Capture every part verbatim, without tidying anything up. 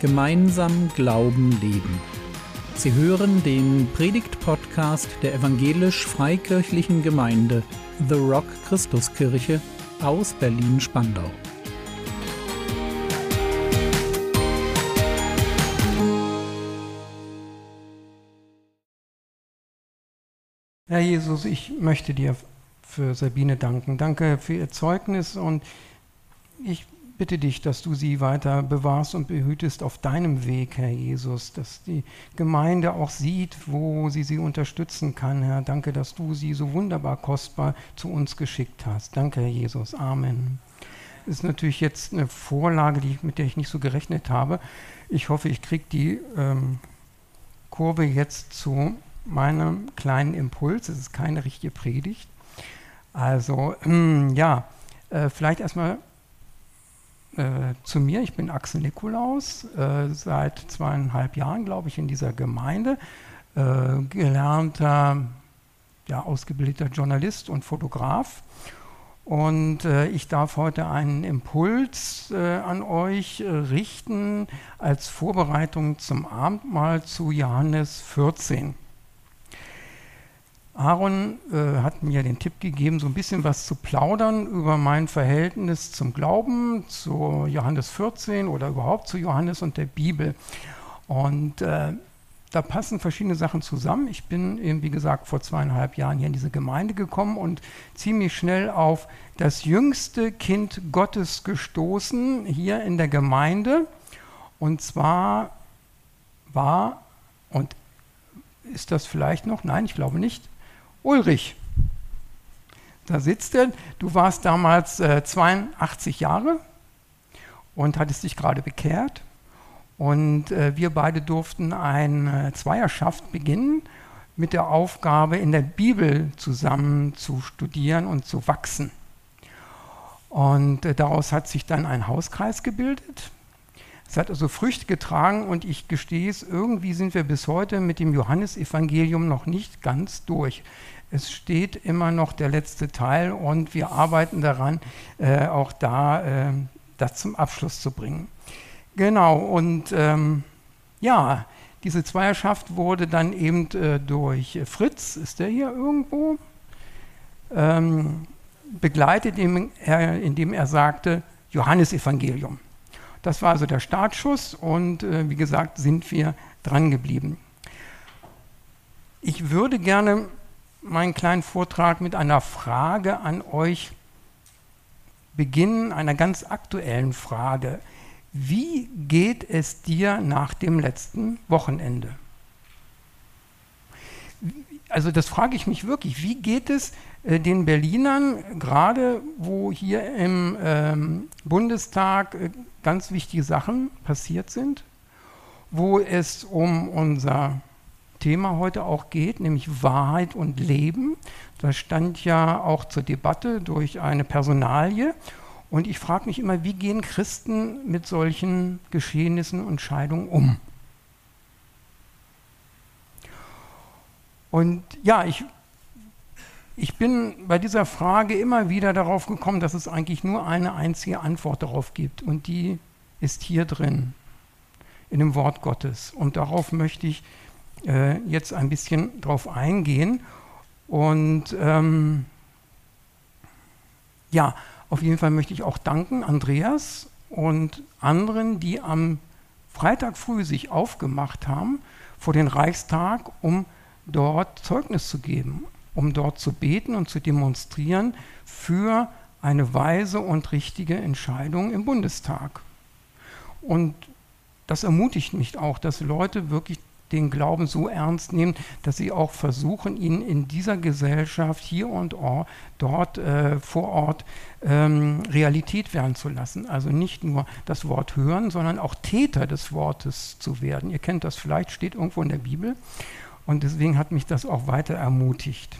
Gemeinsam Glauben leben. Sie hören den Predigt-Podcast der evangelisch-freikirchlichen Gemeinde The Rock Christuskirche aus Berlin-Spandau. Herr Jesus, ich möchte dir für Sabine danken. Danke für ihr Zeugnis und ich bitte dich, dass du sie weiter bewahrst und behütest auf deinem Weg, Herr Jesus, dass die Gemeinde auch sieht, wo sie sie unterstützen kann, Herr. Danke, dass du sie so wunderbar kostbar zu uns geschickt hast. Danke, Herr Jesus. Amen. Das ist natürlich jetzt eine Vorlage, die, mit der ich nicht so gerechnet habe. Ich hoffe, ich kriege die ähm, Kurve jetzt zu meinem kleinen Impuls. Es ist keine richtige Predigt. Also, ähm, ja, äh, vielleicht erstmal äh, zu mir. Ich bin Axel Nikolaus, äh, seit zweieinhalb Jahren, glaube ich, in dieser Gemeinde. Äh, gelernter, ja, ausgebildeter Journalist und Fotograf. Und äh, ich darf heute einen Impuls äh, an euch äh, richten als Vorbereitung zum Abendmahl zu Johannes vierzehn. Aaron äh, hat mir den Tipp gegeben, so ein bisschen was zu plaudern über mein Verhältnis zum Glauben, zu Johannes vierzehn oder überhaupt zu Johannes und der Bibel. Und äh, da passen verschiedene Sachen zusammen. Ich bin eben, wie gesagt, vor zweieinhalb Jahren hier in diese Gemeinde gekommen und ziemlich schnell auf das jüngste Kind Gottes gestoßen, hier in der Gemeinde. Und zwar war, und ist das vielleicht noch? Nein, ich glaube nicht. Ulrich, da sitzt er. Du warst damals äh, zweiundachtzig Jahre und hattest dich gerade bekehrt. Und äh, wir beide durften eine Zweierschaft beginnen mit der Aufgabe, in der Bibel zusammen zu studieren und zu wachsen. Und äh, daraus hat sich dann ein Hauskreis gebildet. Es hat also Früchte getragen und ich gestehe es, irgendwie sind wir bis heute mit dem Johannesevangelium noch nicht ganz durch. Es steht immer noch der letzte Teil und wir arbeiten daran, äh, auch da äh, das zum Abschluss zu bringen. Genau, und ähm, ja, diese Zweierschaft wurde dann eben äh, durch Fritz, ist der hier irgendwo, ähm, begleitet, indem er, indem er sagte, Johannesevangelium. Das war also der Startschuss und äh, wie gesagt, sind wir dran geblieben. Ich würde gerne meinen kleinen Vortrag mit einer Frage an euch beginnen, einer ganz aktuellen Frage. Wie geht es dir nach dem letzten Wochenende? Also das frage ich mich wirklich. Wie geht es äh, den Berlinern, gerade wo hier im ähm, Bundestag äh, ganz wichtige Sachen passiert sind, wo es um unser Thema heute auch geht, nämlich Wahrheit und Leben. Das stand ja auch zur Debatte durch eine Personalie. Und ich frage mich immer, wie gehen Christen mit solchen Geschehnissen und Scheidungen um? Und ja, ich, ich bin bei dieser Frage immer wieder darauf gekommen, dass es eigentlich nur eine einzige Antwort darauf gibt. Und die ist hier drin, in dem Wort Gottes. Und darauf möchte ich äh, jetzt ein bisschen drauf eingehen. Und ähm, ja, auf jeden Fall möchte ich auch danken, Andreas und anderen, die am Freitag früh sich aufgemacht haben vor den Reichstag, um dort Zeugnis zu geben, um dort zu beten und zu demonstrieren für eine weise und richtige Entscheidung im Bundestag. Und das ermutigt mich auch, dass Leute wirklich den Glauben so ernst nehmen, dass sie auch versuchen, ihn in dieser Gesellschaft hier und dort äh, vor Ort ähm, Realität werden zu lassen. Also nicht nur das Wort hören, sondern auch Täter des Wortes zu werden. Ihr kennt das vielleicht, steht irgendwo in der Bibel. Und deswegen hat mich das auch weiter ermutigt.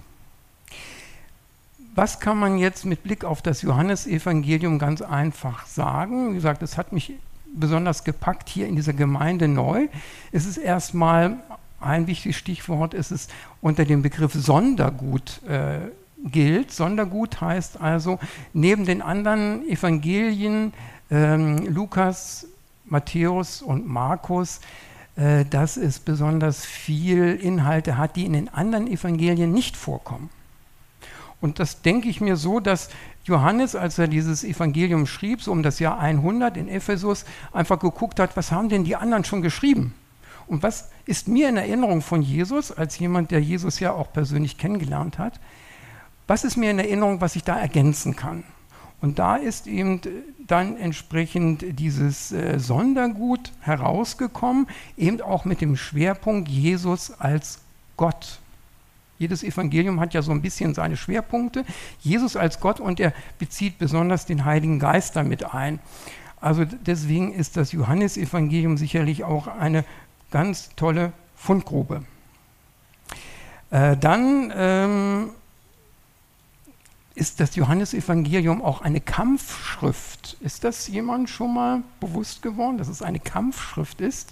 Was kann man jetzt mit Blick auf das Johannesevangelium ganz einfach sagen? Wie gesagt, es hat mich besonders gepackt hier in dieser Gemeinde neu. Es ist erstmal ein wichtiges Stichwort, es ist unter dem Begriff Sondergut äh, gilt. Sondergut heißt also, neben den anderen Evangelien, ähm, Lukas, Matthäus und Markus, äh, dass es besonders viel Inhalte hat, die in den anderen Evangelien nicht vorkommen. Und das denke ich mir so, dass Johannes, als er dieses Evangelium schrieb, so um das Jahr hundert in Ephesus, einfach geguckt hat, was haben denn die anderen schon geschrieben? Und was ist mir in Erinnerung von Jesus, als jemand, der Jesus ja auch persönlich kennengelernt hat, was ist mir in Erinnerung, was ich da ergänzen kann? Und da ist eben dann entsprechend dieses äh, Sondergut herausgekommen, eben auch mit dem Schwerpunkt Jesus als Gott. Jedes Evangelium hat ja so ein bisschen seine Schwerpunkte. Jesus als Gott, und er bezieht besonders den Heiligen Geist damit ein. Also deswegen ist das Johannesevangelium sicherlich auch eine ganz tolle Fundgrube. Äh, dann ähm, ist das Johannesevangelium auch eine Kampfschrift. Ist das jemand schon mal bewusst geworden, dass es eine Kampfschrift ist?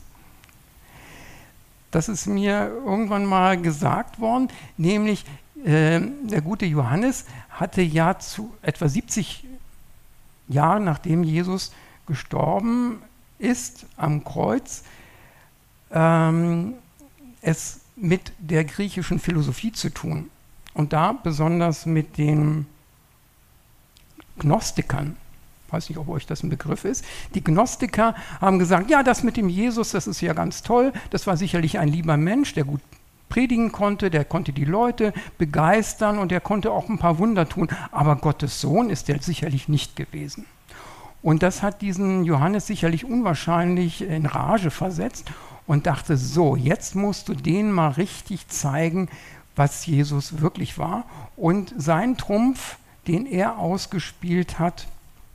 Das ist mir irgendwann mal gesagt worden, nämlich äh, der gute Johannes hatte ja zu etwa siebzig Jahren, nachdem Jesus gestorben ist am Kreuz, ähm, es mit der griechischen Philosophie zu tun. Und da besonders mit den Gnostikern. Ich weiß nicht, ob euch das ein Begriff ist. Die Gnostiker haben gesagt, ja, das mit dem Jesus, das ist ja ganz toll. Das war sicherlich ein lieber Mensch, der gut predigen konnte, der konnte die Leute begeistern und der konnte auch ein paar Wunder tun. Aber Gottes Sohn ist er sicherlich nicht gewesen. Und das hat diesen Johannes sicherlich unwahrscheinlich in Rage versetzt und dachte, so, jetzt musst du denen mal richtig zeigen, was Jesus wirklich war. Und sein Trumpf, den er ausgespielt hat,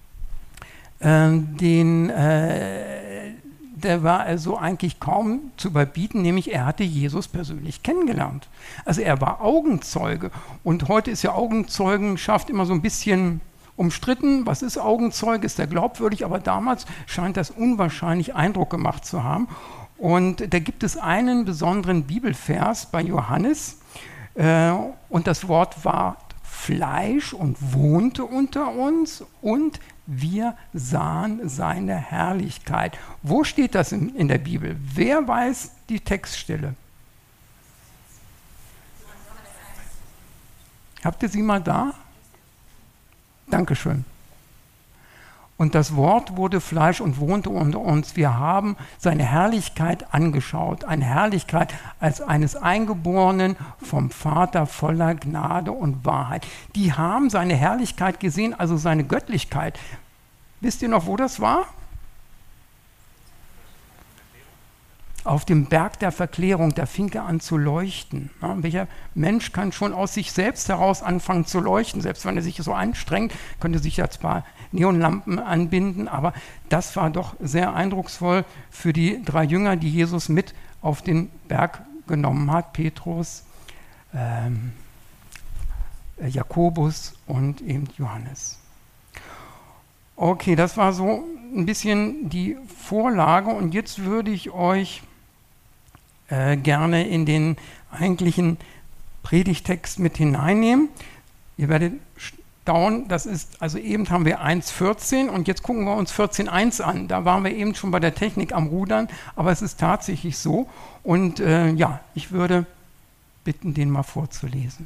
Den, äh, der war also eigentlich kaum zu überbieten, nämlich er hatte Jesus persönlich kennengelernt. Also er war Augenzeuge und heute ist ja Augenzeugenschaft immer so ein bisschen umstritten. Was ist Augenzeuge? Ist der glaubwürdig? Aber damals scheint das unwahrscheinlich Eindruck gemacht zu haben. Und da gibt es einen besonderen Bibelvers bei Johannes äh, und das Wort war Fleisch und wohnte unter uns und wir sahen seine Herrlichkeit. Wo steht das in, in der Bibel? Wer weiß die Textstelle? Habt ihr sie mal da? Dankeschön. Und das Wort wurde Fleisch und wohnte unter uns. Wir haben seine Herrlichkeit angeschaut. Eine Herrlichkeit als eines Eingeborenen vom Vater voller Gnade und Wahrheit. Die haben seine Herrlichkeit gesehen, also seine Göttlichkeit. Wisst ihr noch, wo das war? Auf dem Berg der Verklärung, da fing er an zu leuchten. Ja, welcher Mensch kann schon aus sich selbst heraus anfangen zu leuchten? Selbst wenn er sich so anstrengt, könnte sich ja zwar Neonlampen anbinden, aber das war doch sehr eindrucksvoll für die drei Jünger, die Jesus mit auf den Berg genommen hat. Petrus, ähm, Jakobus und eben Johannes. Okay, das war so ein bisschen die Vorlage und jetzt würde ich euch äh, gerne in den eigentlichen Predigtext mit hineinnehmen. Ihr werdet staunen, das ist, also eben haben wir eins vierzehn und jetzt gucken wir uns vierzehn eins an. Da waren wir eben schon bei der Technik am Rudern, aber es ist tatsächlich so. Und äh, ja, ich würde bitten, den mal vorzulesen.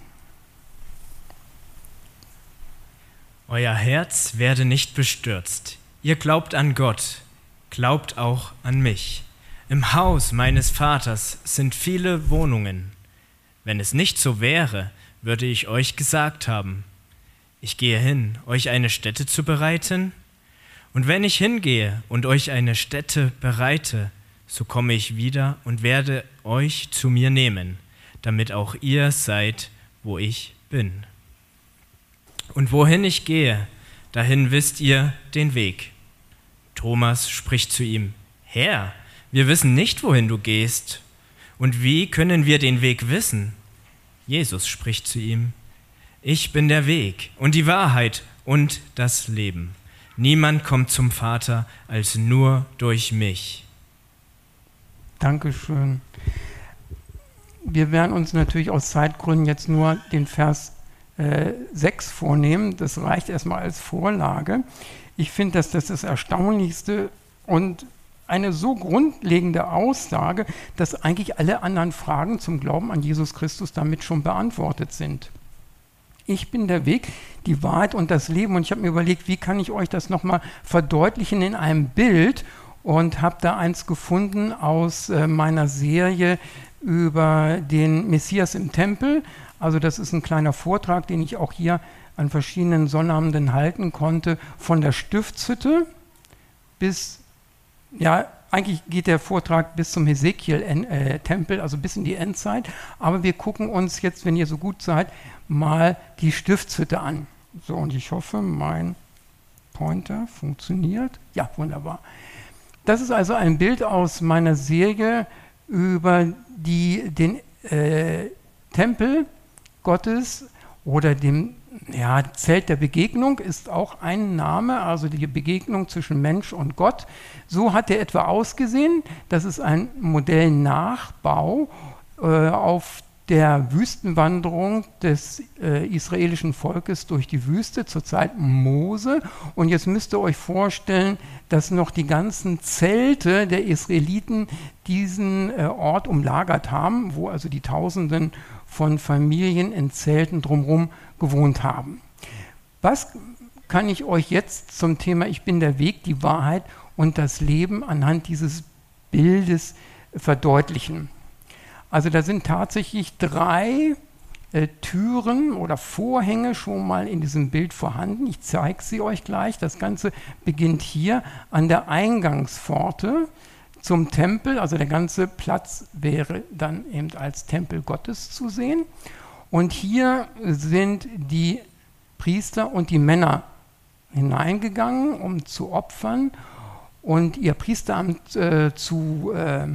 Euer Herz werde nicht bestürzt. Ihr glaubt an Gott, glaubt auch an mich. Im Haus meines Vaters sind viele Wohnungen. Wenn es nicht so wäre, würde ich euch gesagt haben, ich gehe hin, euch eine Stätte zu bereiten. Und wenn ich hingehe und euch eine Stätte bereite, so komme ich wieder und werde euch zu mir nehmen, damit auch ihr seid, wo ich bin. Und wohin ich gehe, dahin wisst ihr den Weg. Thomas spricht zu ihm, Herr, wir wissen nicht, wohin du gehst. Und wie können wir den Weg wissen? Jesus spricht zu ihm, ich bin der Weg und die Wahrheit und das Leben. Niemand kommt zum Vater als nur durch mich. Dankeschön. Wir werden uns natürlich aus Zeitgründen jetzt nur den Vers sechs vornehmen. Das reicht erstmal als Vorlage. Ich finde, dass das das Erstaunlichste und eine so grundlegende Aussage, dass eigentlich alle anderen Fragen zum Glauben an Jesus Christus damit schon beantwortet sind. Ich bin der Weg, die Wahrheit und das Leben. Und ich habe mir überlegt, wie kann ich euch das nochmal verdeutlichen in einem Bild, und habe da eins gefunden aus äh, meiner Serie über den Messias im Tempel. Also das ist ein kleiner Vortrag, den ich auch hier an verschiedenen Sonnabenden halten konnte, von der Stiftshütte bis, ja, eigentlich geht der Vortrag bis zum Hesekiel-Tempel, also bis in die Endzeit. Aber wir gucken uns jetzt, wenn ihr so gut seid, mal die Stiftshütte an. So, und ich hoffe, mein Pointer funktioniert. Ja, wunderbar. Das ist also ein Bild aus meiner Serie über die, den äh, Tempel Gottes oder dem ja, Zelt der Begegnung ist auch ein Name, also die Begegnung zwischen Mensch und Gott. So hat er etwa ausgesehen. Das ist ein Modellnachbau äh, auf der Wüstenwanderung des äh, israelischen Volkes durch die Wüste zur Zeit Mose. Und jetzt müsst ihr euch vorstellen, dass noch die ganzen Zelte der Israeliten diesen äh, Ort umlagert haben, wo also die Tausenden von Familien in Zelten drumherum gewohnt haben. Was kann ich euch jetzt zum Thema Ich bin der Weg, die Wahrheit und das Leben anhand dieses Bildes verdeutlichen? Also da sind tatsächlich drei äh, Türen oder Vorhänge schon mal in diesem Bild vorhanden. Ich zeige sie euch gleich. Das Ganze beginnt hier an der Eingangspforte zum Tempel. Also der ganze Platz wäre dann eben als Tempel Gottes zu sehen. Und hier sind die Priester und die Männer hineingegangen, um zu opfern und ihr Priesteramt äh, zu äh,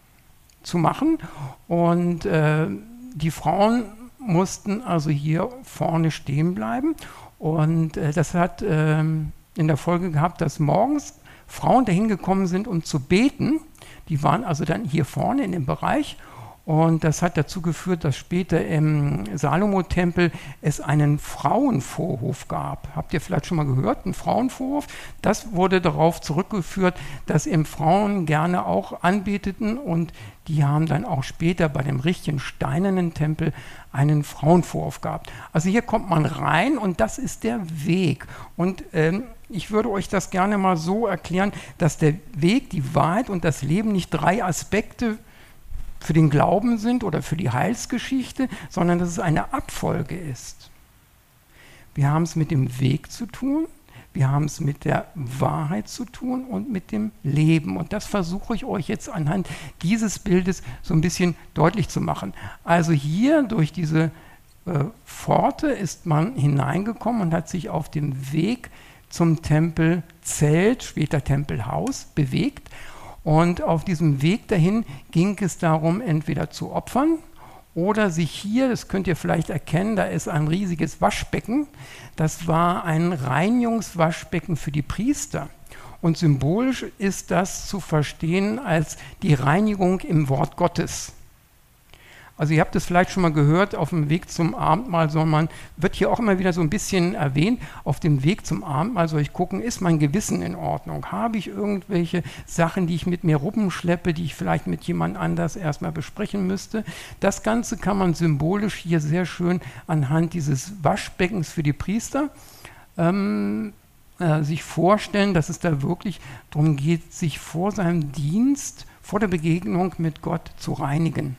zu machen, und äh, die Frauen mussten also hier vorne stehen bleiben, und äh, das hat äh, in der Folge gehabt, dass morgens Frauen dahin gekommen sind, um zu beten. Die waren also dann hier vorne in dem Bereich, und das hat dazu geführt, dass später im Salomo-Tempel es einen Frauenvorhof gab. Habt ihr vielleicht schon mal gehört, einen Frauenvorhof? Das wurde darauf zurückgeführt, dass eben Frauen gerne auch anbeteten, und die haben dann auch später bei dem richtigen steinernen Tempel einen Frauenvorhof gehabt. Also hier kommt man rein, und das ist der Weg. Und ähm, ich würde euch das gerne mal so erklären, dass der Weg, die Wahrheit und das Leben nicht drei Aspekte für den Glauben sind oder für die Heilsgeschichte, sondern dass es eine Abfolge ist. Wir haben es mit dem Weg zu tun, wir haben es mit der Wahrheit zu tun und mit dem Leben. Und das versuche ich euch jetzt anhand dieses Bildes so ein bisschen deutlich zu machen. Also hier durch diese äh, Pforte ist man hineingekommen und hat sich auf dem Weg zum Tempelzelt, später Tempelhaus, bewegt. Und auf diesem Weg dahin ging es darum, entweder zu opfern oder sich hier, das könnt ihr vielleicht erkennen, da ist ein riesiges Waschbecken. Das war ein Reinigungswaschbecken für die Priester. Und symbolisch ist das zu verstehen als die Reinigung im Wort Gottes. Also ihr habt es vielleicht schon mal gehört, auf dem Weg zum Abendmahl soll man, wird hier auch immer wieder so ein bisschen erwähnt, auf dem Weg zum Abendmahl soll ich gucken, ist mein Gewissen in Ordnung? Habe ich irgendwelche Sachen, die ich mit mir rumschleppe, die ich vielleicht mit jemand anders erstmal besprechen müsste? Das Ganze kann man symbolisch hier sehr schön anhand dieses Waschbeckens für die Priester ähm, äh, sich vorstellen, dass es da wirklich darum geht, sich vor seinem Dienst, vor der Begegnung mit Gott zu reinigen.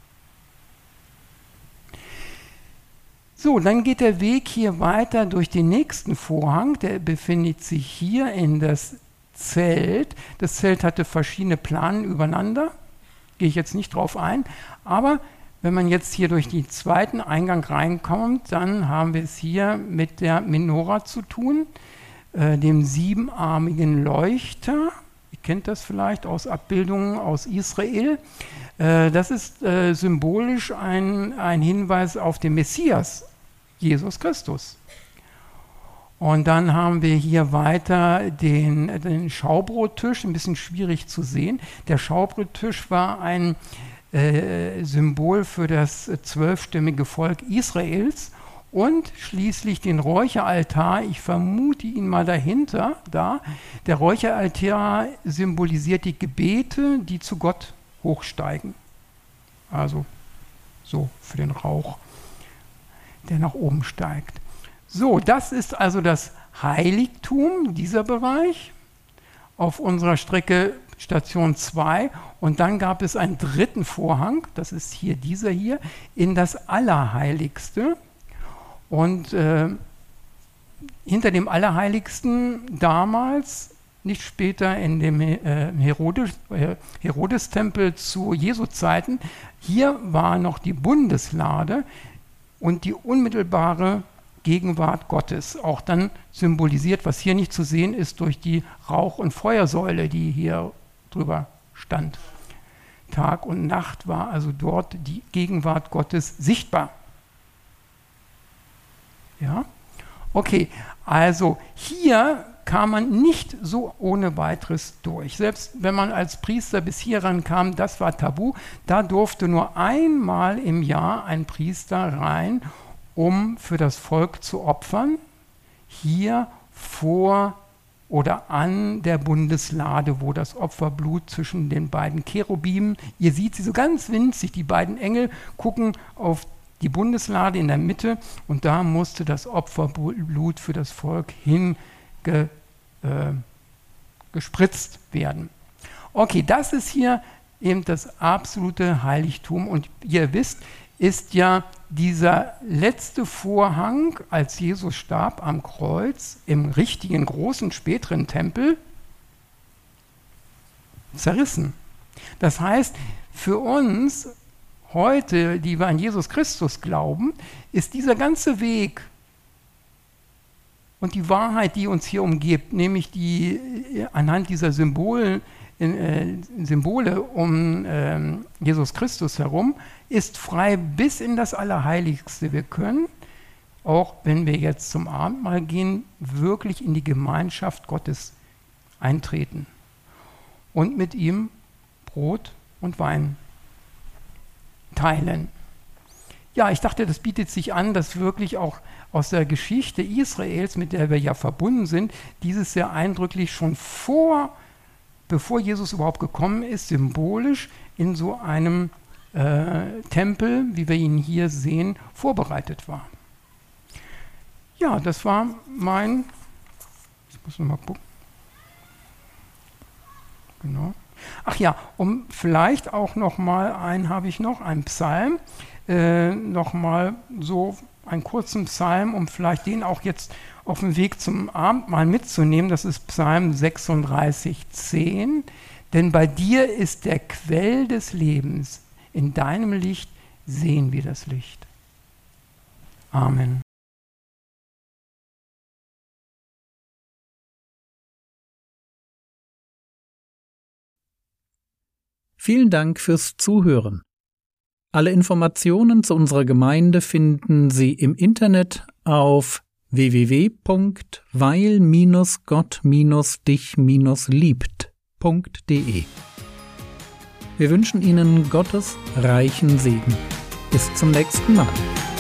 So, dann geht der Weg hier weiter durch den nächsten Vorhang, der befindet sich hier in das Zelt. Das Zelt hatte verschiedene Planen übereinander, gehe ich jetzt nicht drauf ein, aber wenn man jetzt hier durch den zweiten Eingang reinkommt, dann haben wir es hier mit der Menora zu tun, äh, dem siebenarmigen Leuchter. Ihr kennt das vielleicht aus Abbildungen aus Israel. Äh, das ist äh, symbolisch ein, ein Hinweis auf den Messias, Jesus Christus. Und dann haben wir hier weiter den, den Schaubrottisch, ein bisschen schwierig zu sehen. Der Schaubrottisch war ein äh, Symbol für das zwölfstämmige Volk Israels. und schließlich den Räucheraltar. Ich vermute ihn mal dahinter, da. Der Räucheraltar symbolisiert die Gebete, die zu Gott hochsteigen. Also so für den Rauch, der nach oben steigt. So, das ist also das Heiligtum, dieser Bereich, auf unserer Strecke Station zwei. Und dann gab es einen dritten Vorhang, das ist hier dieser hier, in das Allerheiligste. Und äh, hinter dem Allerheiligsten damals, nicht später in dem äh, Herodes, äh, Herodes-Tempel zu Jesu Zeiten, hier war noch die Bundeslade und die unmittelbare Gegenwart Gottes. Auch dann symbolisiert, was hier nicht zu sehen ist, durch die Rauch- und Feuersäule, die hier drüber stand. Tag und Nacht war also dort die Gegenwart Gottes sichtbar. Ja, okay, also hier kam man nicht so ohne weiteres durch. Selbst wenn man als Priester bis hier rankam, das war tabu. Da durfte nur einmal im Jahr ein Priester rein, um für das Volk zu opfern. Hier vor oder an der Bundeslade, wo das Opferblut zwischen den beiden Cherubim, ihr seht sie so ganz winzig, die beiden Engel gucken auf die Bundeslade in der Mitte und da musste das Opferblut für das Volk hingespritzt äh, werden. Okay, das ist hier eben das absolute Heiligtum und ihr wisst, ist ja dieser letzte Vorhang, als Jesus starb am Kreuz, im richtigen großen späteren Tempel zerrissen. Das heißt, für uns heute, die wir an Jesus Christus glauben, ist dieser ganze Weg und die Wahrheit, die uns hier umgibt, nämlich die anhand dieser Symbole, äh, Symbole um äh, Jesus Christus herum, ist frei bis in das Allerheiligste. Wir können, auch wenn wir jetzt zum Abendmahl gehen, wirklich in die Gemeinschaft Gottes eintreten und mit ihm Brot und Wein teilen. Ja, ich dachte, das bietet sich an, dass wirklich auch aus der Geschichte Israels, mit der wir ja verbunden sind, dieses sehr eindrücklich schon vor, bevor Jesus überhaupt gekommen ist, symbolisch in so einem äh, Tempel, wie wir ihn hier sehen, vorbereitet war. Ja, das war mein, ich muss noch mal gucken. Genau. Ach ja, um vielleicht auch noch mal einen habe ich noch, einen Psalm, äh, noch mal so einen kurzen Psalm, um vielleicht den auch jetzt auf dem Weg zum Abendmahl mitzunehmen. Das ist Psalm sechsunddreißig, zehn. Denn bei dir ist der Quell des Lebens. In deinem Licht sehen wir das Licht. Amen. Vielen Dank fürs Zuhören. Alle Informationen zu unserer Gemeinde finden Sie im Internet auf w w w punkt weil Gott dich liebt punkt de. Wir wünschen Ihnen Gottes reichen Segen. Bis zum nächsten Mal.